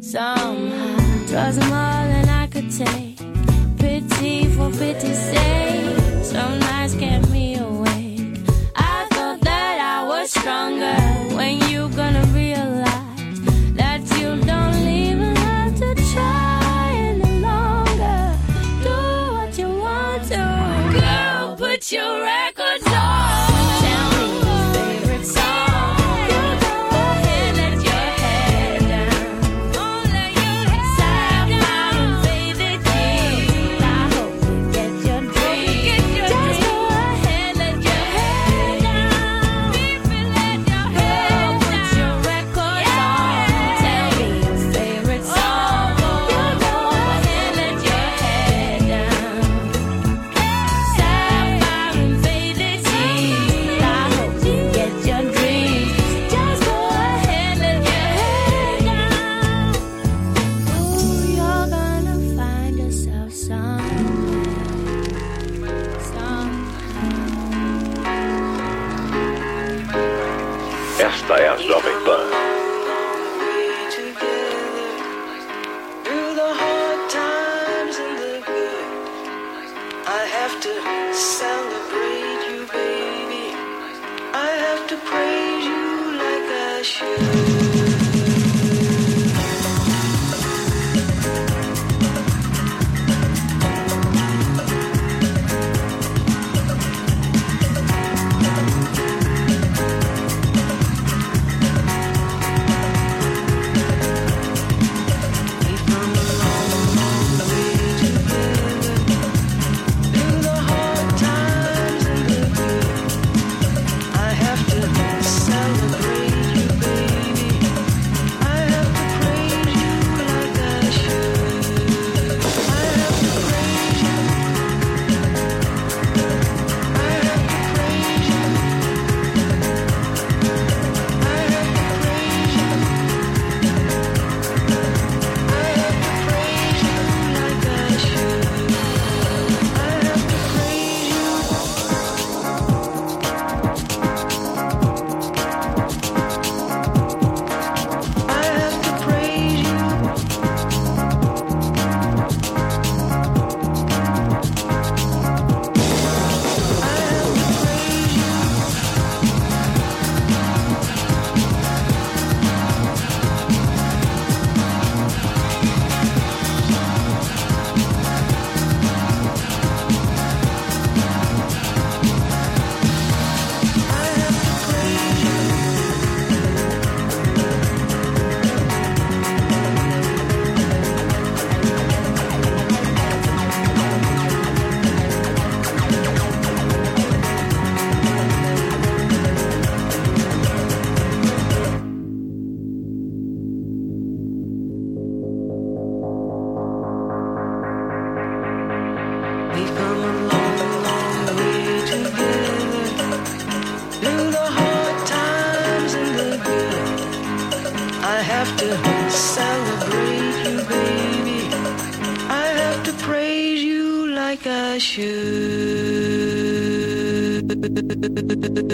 somehow. Trust more than I could take. Pity for pity's sake. Some nights kept me awake. I thought that I was stronger. When you gonna realize that you don't even have to try any longer? Do what you want to. Girl, put your records on. Tell me your favorite song. You go ahead, let your head down. Let your head down. And fade the keys. I hope you get your dreams. Just go ahead, let your head down. Baby, let your head down. Put your records on. Tell me your favorite song. You go ahead, let your head down. Sapphire and faded teeth. I hope you get your dreams. Just go ahead, let your head down. Ooh, you're gonna find yourself Esta é a Jovem Pan. Through the hard times and the good, I have to celebrate you, baby. I have to praise you like I should. We've come a long, long way together. Through the hard times and the good, I have to celebrate you, baby. I have to praise you like I should. I have to praise you. I have to praise you. I have to praise you. I have to praise you like I should. I have to praise you. I have to praise you. I have to praise you. I have to praise you. We've come a long, long way together. Through the hard times and the good, I have to celebrate you, baby. I have to praise you like I should.